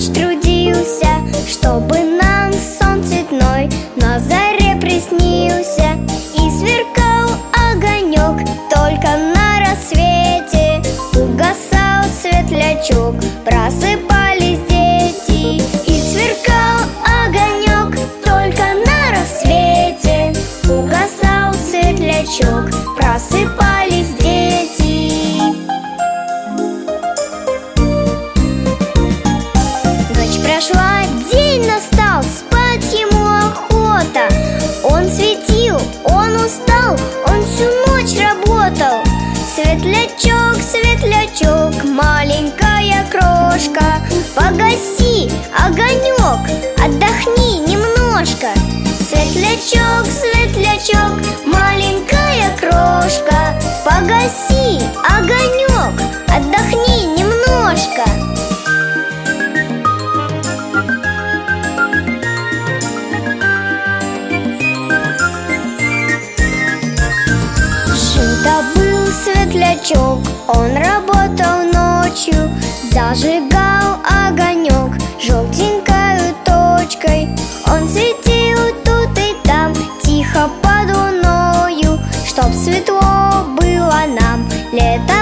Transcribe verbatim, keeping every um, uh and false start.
трудился, чтобы нам сон цветной на заре приснился. И сверкал огонек только на рассвете, угасал светлячок, просыпались дети. И сверкал огонек только на рассвете, угасал светлячок, просыпались дети. Ночь прошла, день настал, спать ему охота. Он светил, он устал, он всю ночь работал. Светлячок, светлячок, маленькая крошка, погаси огонек, отдохни немножко. Светлячок, светлячок, маленькая крошка, погаси огонек, отдохни немножко. Жил-то был светлячок, он работал ночью, зажигал огонек желтенькою точкой. Он светил тут и там, тихо под луною, чтоб светло было нам лето